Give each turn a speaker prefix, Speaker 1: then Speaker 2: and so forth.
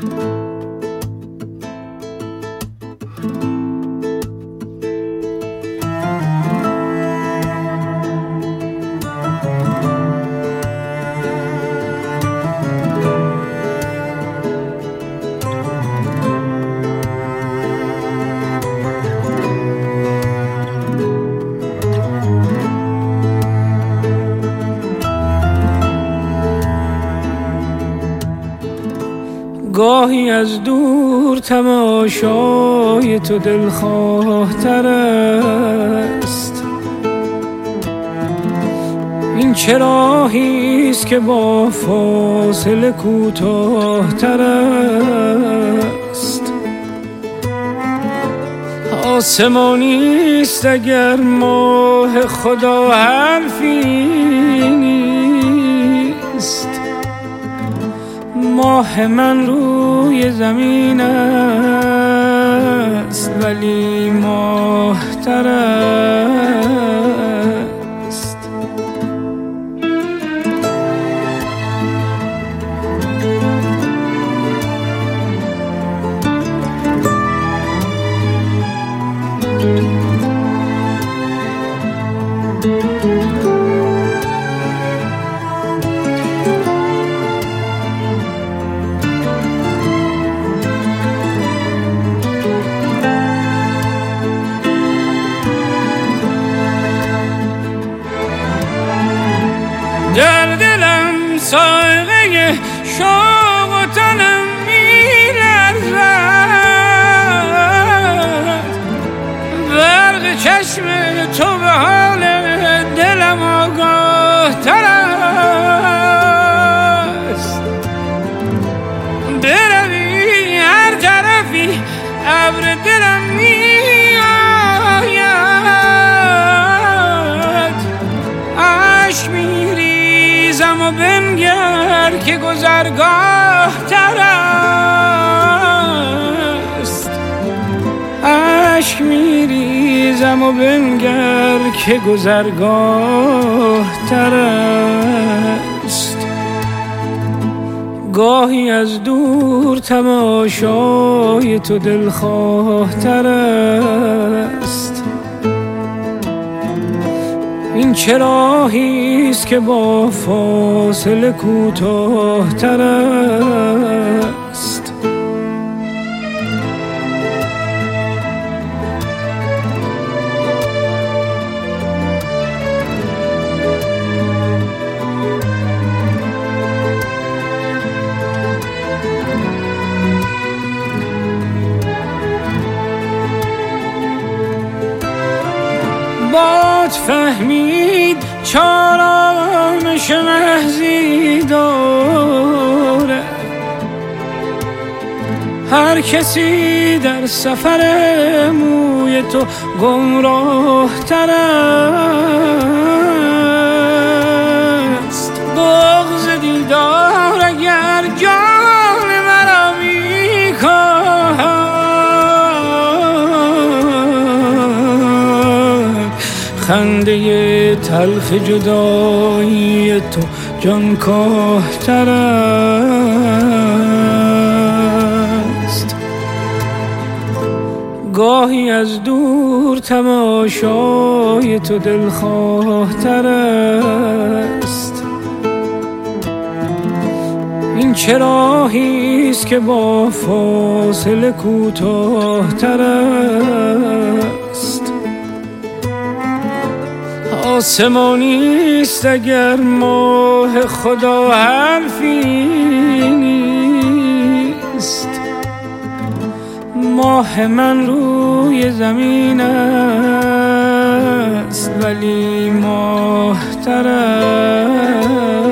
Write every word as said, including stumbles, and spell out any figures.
Speaker 1: گاهی از دور تماشای تو دلخواه تر است. این چه راهیست که با فاصله کوتاه تر است. آسمانیست اگر ماه خدا حرفی نیست. ماه من روی زمین است ولی ماه تر است. در دلم سایقه شوق و تنم می‌لرزد. برق چشم تو به حال دلم آگاه تر است. بروی هر طرفی ابر دلم می‌آید. عشق می‌ریزم و بنگر که گذرگاه تر است. عشق می‌ریزم و بنگر که گذرگاه تر است. گاهی از دور تماشای تو دلخواه تر است. این چه راهیست که با فاصله کوتاه تر است. باد فهمید چارامش محضی داره. هر کسی در سفر موی تو گمراه تر است. بغض دیدار اگر جان مرا می‌کاهد. خنده تلخ جدایی تو جانکاه تر است. گاهی از دور تماشای تو دلخواه تر است. این چه راهیست که با فاصله کوتاه تر است. آسمانیست اگر ماه خدا حرفی نیست. ماه من روی زمین است ولی ماه تر است.